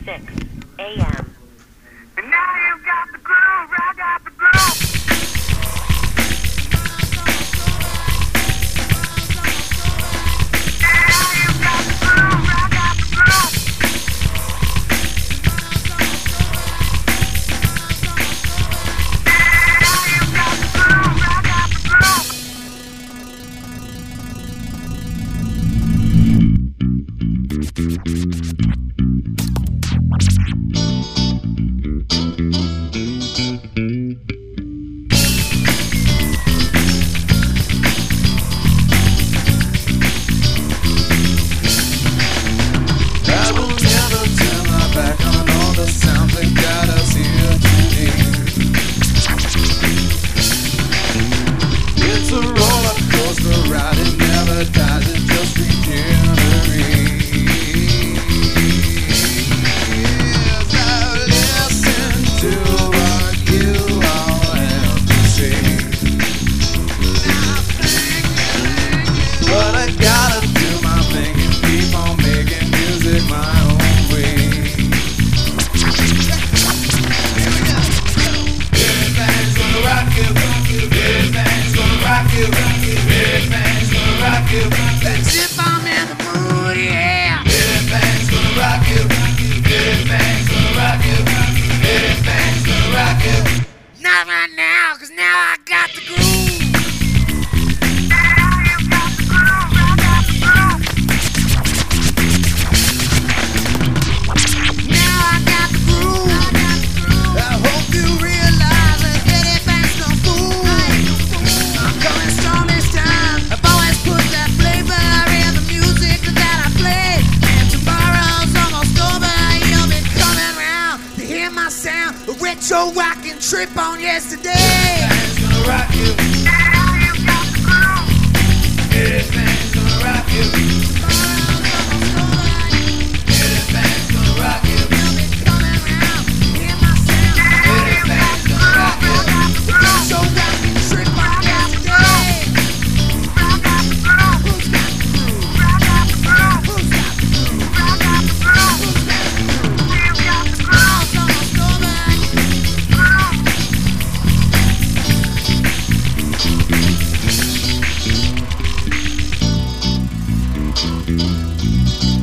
6 a.m. And now you've got the groove, I got the groove. That's if I'm in the mood, yeah. Everything's gonna rock you. Everything's gonna rock you. Everything's gonna rock you. Not right now, 'cause now I got the groove. Now you got the groove, I got the groove. Now I got the groove. I hope you realize that anything's no fool. I'm coming strong this time. I've always put that flavor in the music that I play. And tomorrow's almost over. You'll be coming round to hear my sound. A retro rockin' trip on yesterday. Everything's gonna rock you. Now you got the groove. Everything's gonna rock you. Tomorrow's almost over. Everything's gonna rock you. You'll be coming round to hear my sound. Everything's gonna rock you. Retro rockin' trip on yesterday. Who's got the groove? Who's got the groove? Who's got the groove? Who's got the groove? We've got the groove. Almost over. Groove.